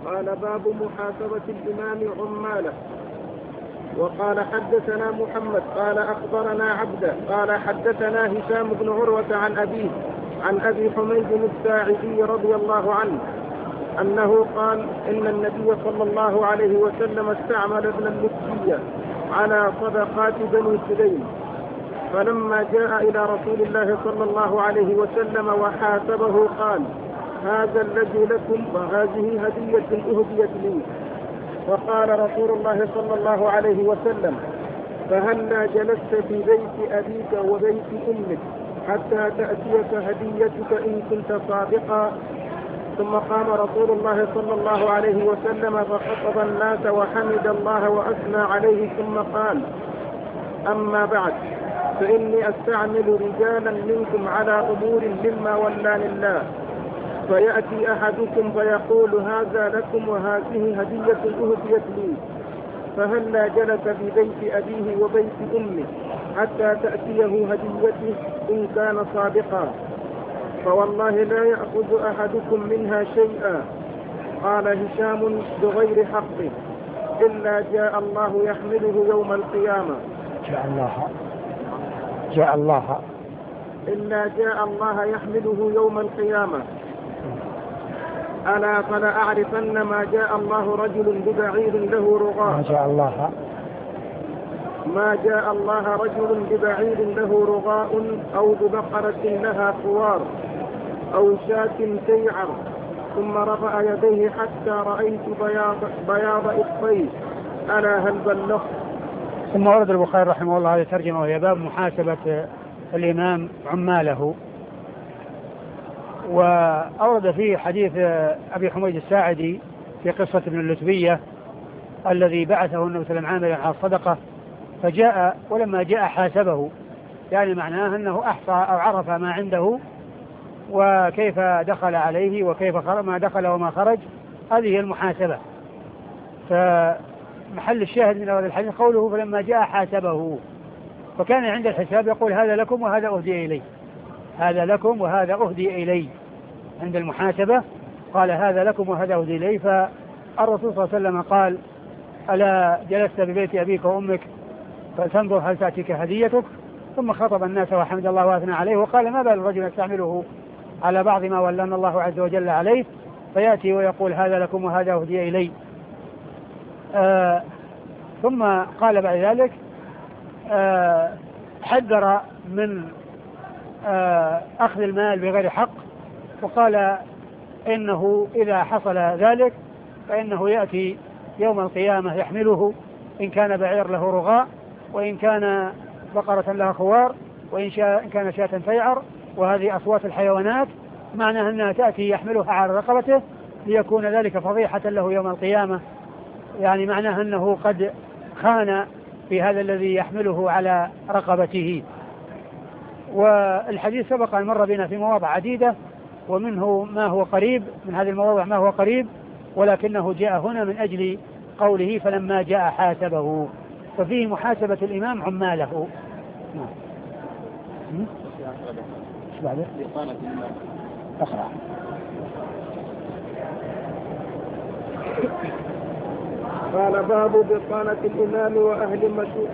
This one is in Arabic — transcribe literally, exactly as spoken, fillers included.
قال باب محاسبة الإمام عماله. وقال حدثنا محمد قال أخبرنا عبده قال حدثنا هشام بن عروة عن أبيه عن أبي حميد الساعدي رضي الله عنه أنه قال إن النبي صلى الله عليه وسلم استعمل ابن اللتبية على صدقات بني سليم، فلما جاء إلى رسول الله صلى الله عليه وسلم وحاسبه قال: هذا الذي لكم وهذه هدية أهديت لي. فقال رسول الله صلى الله عليه وسلم: فهلا جلست في بيت أبيك وبيت أمك حتى تأتيك هديتك إن كنت صادقا. ثم قام رسول الله صلى الله عليه وسلم فخطب الناس وحمد الله وأثنى عليه ثم قال: أما بعد، فإني أستعمل رجالا منكم على أمور مما ولاني الله، فيأتي أحدكم فيقول: هذا لكم وهذه هدية أهديت لي، فهلا جلس في بيت أبيه وبيت أمه حتى تأتيه هديته إن كان صادقا، فوالله لا يأخذ أحدكم منها شيئا. قال هشام بغير حق إلا جاء الله يحمله يوم القيامة. جاء الله جاء الله إلا جاء الله يحمله يوم القيامة. ألا فلا أعرفن ما جاء الله رجل ببعير له رغاء ما جاء الله ما جاء الله رجل ببعير له رغاء أو ببقرة لها خوار أو شاة تيعر ثم رفع يديه حتى رأيت بياض, بياض إخفيه. ألا هل بلغت؟ ثم ورد البخاري رحمه الله هذه ترجمة وهي باب محاسبة الإمام عماله. وأورد فيه حديث أبي حميد الساعدي في قصة ابن اللتبية الذي بعثه النبي صلى الله عليه وسلم عاملا على الصدقة، فجاء ولما جاء حاسبه، يعني معناه أنه أحصى أو عرف ما عنده وكيف دخل عليه وكيف خرج ما دخل وما خرج. هذه هي المحاسبة. فمحل الشاهد من أول الحديث قوله فلما جاء حاسبه، فكان عند الحساب يقول: هذا لكم وهذا أهدي إلي، هذا لكم وهذا أهدي إلي. عند المحاسبة قال: هذا لكم وهذا أهدي إلي. فالرسول صلى الله عليه وسلم قال: ألا جلست ببيت أبيك وأمك فتنظر هل تأتيك هديتك؟ ثم خطب الناس وحمد الله وأثنى عليه وقال: ما بال الرجل يستعمله على بعض ما ولان الله عز وجل عليه، فيأتي ويقول: هذا لكم وهذا أهدي إلي. آه ثم قال بعد ذلك: آه حذر من آه أخذ المال بغير حق، وقال: إنه إذا حصل ذلك فإنه يأتي يوم القيامة يحمله، إن كان بعير له رغاء، وإن كان بقرة لها خوار، وإن شاء إن كان شاة تيعر، وهذه أصوات الحيوانات، معنى أنها تأتي يحملها على رقبته ليكون ذلك فضيحة له يوم القيامة، يعني معناه أنه قد خان في هذا الذي يحمله على رقبته. والحديث سبق أن مر بنا في مواضع عديدة، ومنه ما هو قريب من هذه المواضع ما هو قريب، ولكنه جاء هنا من أجل قوله فلما جاء حاسبه، ففيه محاسبة الإمام عماله. أقرأ. قال: باب بطانة الإمام وأهل مشورته.